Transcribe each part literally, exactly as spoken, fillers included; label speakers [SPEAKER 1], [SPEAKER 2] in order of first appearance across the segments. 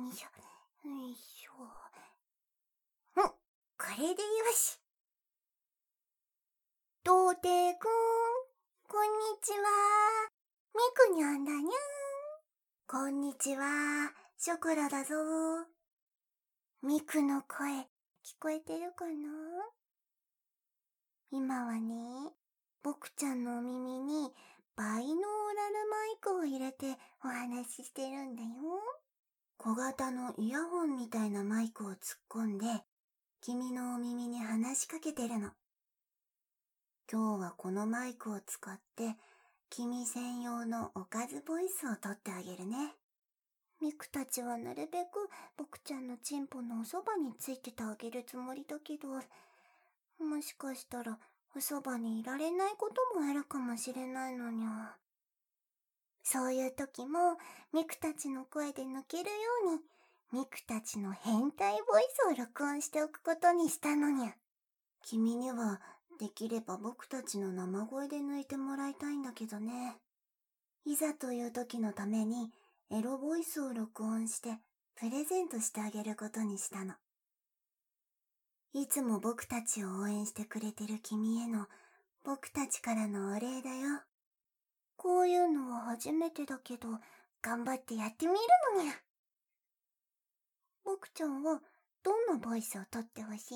[SPEAKER 1] いしょ、よいしょ。うん、これでよし。童貞くん、こんにちは。みくにゃんだにゃん。こんにちは、ショコラだぞ。みくの声、聞こえてるかな？今はね、僕ちゃんのお耳にバイノーラルマイクを入れてお話ししてるんだよ。小型のイヤホンみたいなマイクを突っ込んで、君のお耳に話しかけてるの。今日はこのマイクを使って、君専用のおかずボイスを取ってあげるね。ミクたちはなるべく僕ちゃんのチンポのおそばについててあげるつもりだけど、もしかしたらおそばにいられないこともあるかもしれないのにゃ。そういう時もミクたちの声で抜けるように、ミクたちの変態ボイスを録音しておくことにしたのにゃ。君にはできれば僕たちの生声で抜いてもらいたいんだけどね。いざという時のためにエロボイスを録音してプレゼントしてあげることにしたの。いつも僕たちを応援してくれてる君への僕たちからのお礼だよ。こういうのは初めてだけど頑張ってやってみるのにゃ。僕ちゃんはどんなボイスをとってほしい？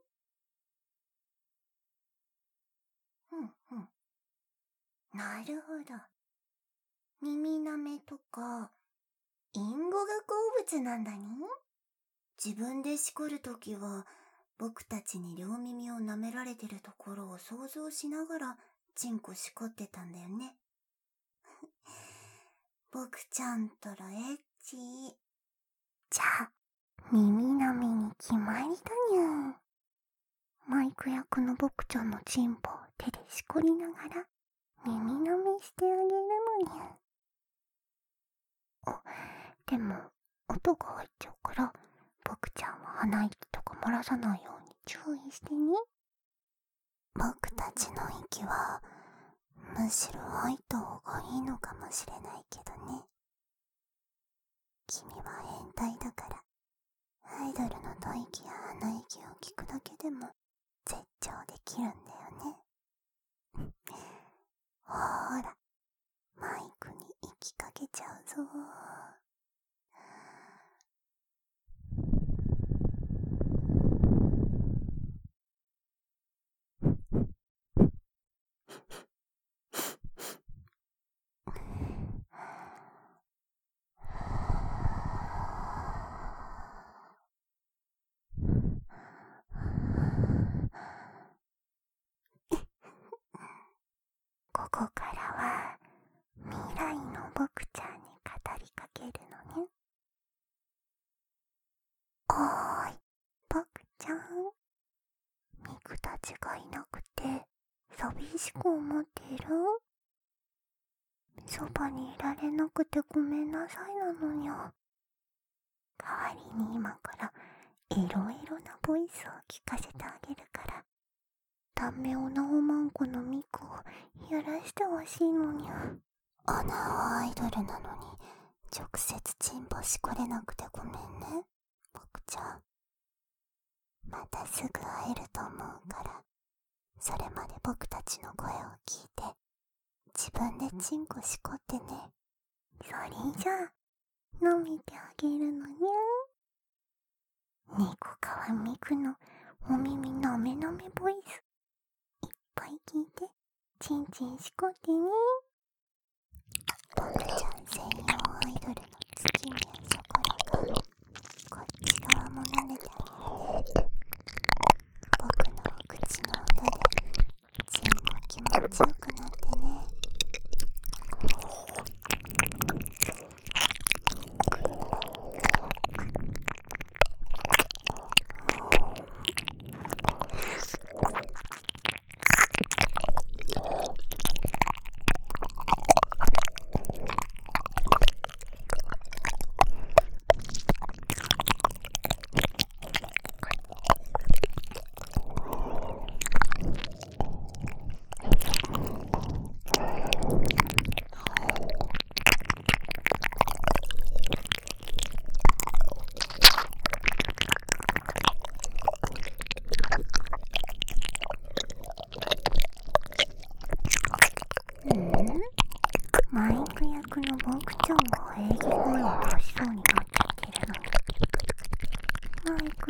[SPEAKER 1] うんうん。なるほど。耳なめとか、インゴが好物なんだね。自分でしこるときは、僕たちに両耳を舐められてるところを想像しながら、チンコしこってたんだよね。僕ちゃんとらエッチ。じゃあ、耳なめに決まりだにゃ。マイク役の僕ちゃんのチンポを手でしこりながら、耳なめしてあげるのにゃ。あ、でも、音が入っちゃうから、僕ちゃんは鼻息とか漏らさないように注意してね。僕たちの息は、むしろ入った方がいいのかもしれないけどね。君は変態だから、アイドルの吐息や鼻息を聞くだけでも絶頂できるんだよね。ほーら、マイクに息かけちゃうぞ。ここからは未来の僕ちゃんに語りかけるのね。おーい、僕ちゃん。ミクたちがいなくて寂しく思っている？そばにいられなくてごめんなさいなのにゃ。代わりに今からいろいろなボイスを聞かせてあげるから、ダメオナオマンコのミクをやらしてほしいのにゃ。オナオアイドルなのに直接チンポしこれなくてごめんね、僕ちゃん。またすぐ会えると思うから、それまで僕たちの声を聞いて自分でチンコしこってね。それじゃあ舐めてあげるのにゃ。猫川ミクのお耳なめなめボイスいっぱい聞いてチンチンしこってね。僕ちゃん専用アイドルの月宮ショコラがこっち側も舐めてあげる。僕の口の音でチンも気持ちよくなってね。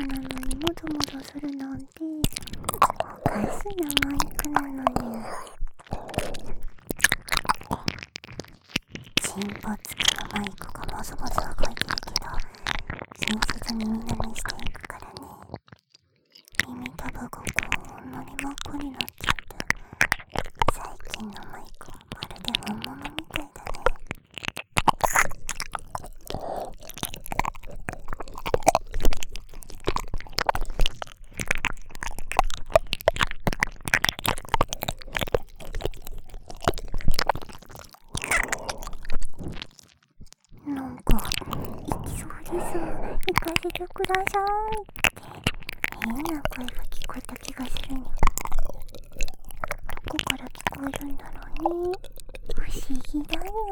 [SPEAKER 1] クなのにもぞもぞするなんておかしなマイクなのに。チンポ付きのマイクがもぞもぞ動いてるけど気にせず耳鳴りしていくからね。耳たぶがこんなに真っ赤になっちゃって、最近のマイクはまるで本物みたいだね。なんか行きそうです。行かせてくださいって変な声が聞こえた気がするに。どこから聞こえるんだろうね。不思議だよ。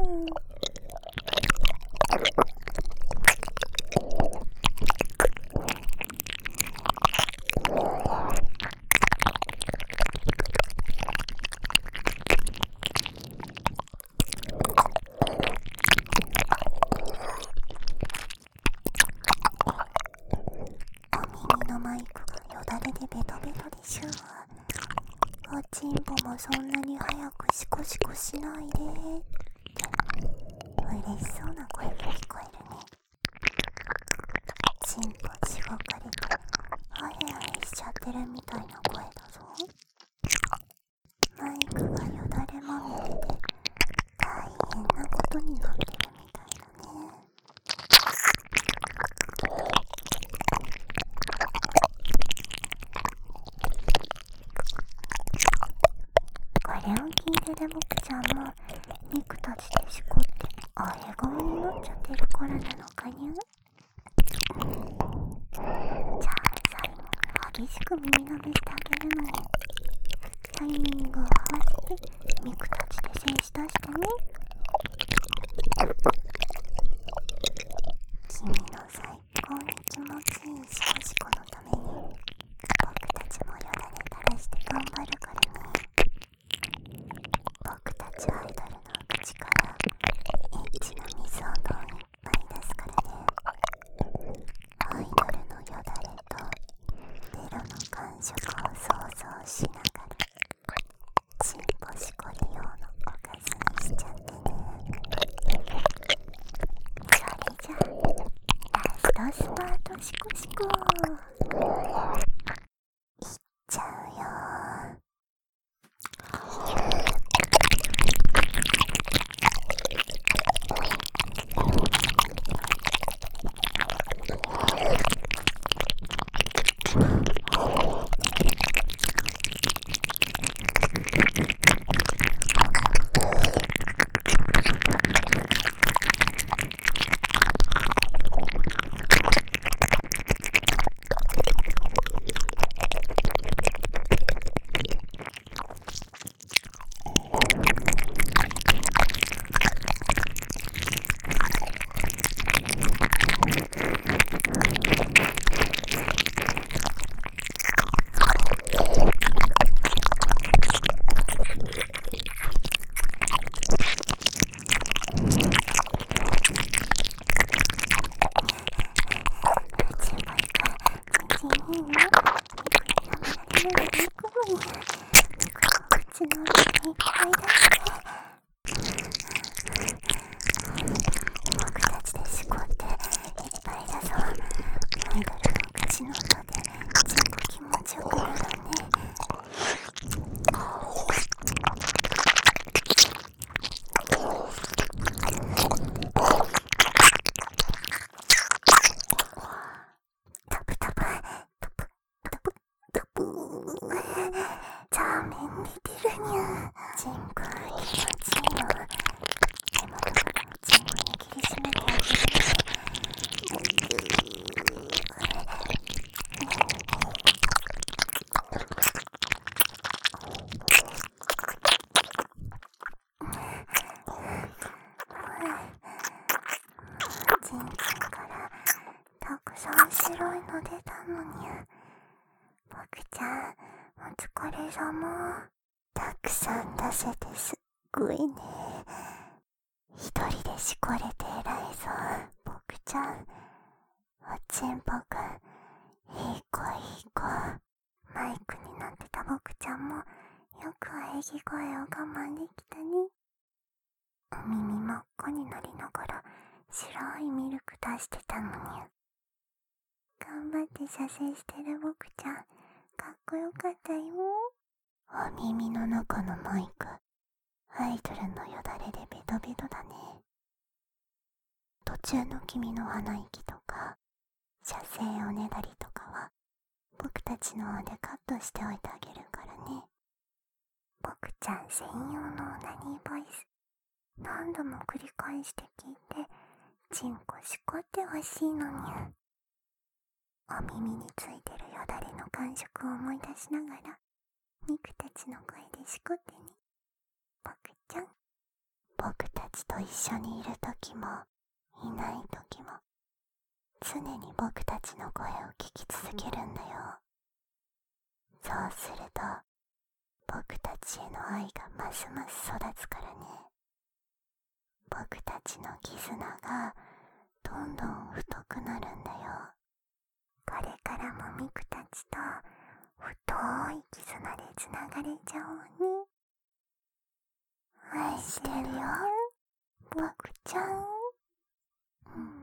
[SPEAKER 1] お耳のマイクがよだれでベトベトでしょ。おちんぽもそんなに早くシコシコしないでって嬉しそうな声が聞こえるね。ちんぽしごかれてあれあれしちゃってるみたいな声だぞ。マイクがよだれまみれで大変なことになってるみたいだね。これを聞いてる僕ちゃんもミクたちでしこってあれ顔になっちゃってるからなのかにゃ。じゃあ最後激しく耳舐めしてあげるのにタイミングを合わせてミクたちで静止出してね。君の最高に気持ちいいシコシコのために僕たちもよだれ垂らして頑張るからね。僕たちアイドルの口からエッチな水をどんいっぱい出すからね。アイドルのよだれとベロの感触を想像しながらチンポしこり用のおかずにしちゃってね。それじゃラストスパートシコシコいっちゃうよ。たくさん出せてすっごいね。一人でしこれて偉いぞ。僕ちゃん、おちんぽくん、いこいい子。マイクになってた僕ちゃんもよく喘ぎ声を我慢できたね。お耳真っ赤になりながら白いミルク出してたのに。頑張って射精してる僕ちゃん、かっこよかったよ。お耳の中のマイク、アイドルのよだれでベトベトだね。途中の君の鼻息とか、射精おねだりとかは、僕たちの方でカットしておいてあげるからね。僕ちゃん専用のオナニーボイス、何度も繰り返して聞いて、チンコしこってほしいのに。お耳についてるよだれの感触を思い出しながら、ミクたちの声でしこってね。僕ちゃん。僕たちと一緒にいるときも、いないときも、常に僕たちの声を聞き続けるんだよ。そうすると、僕たちへの愛がますます育つからね。僕たちの絆がどんどん太くなるんだよ。これからもミクたちと太い絆でつながれちゃおうね。愛してるよ、僕ちゃん。うん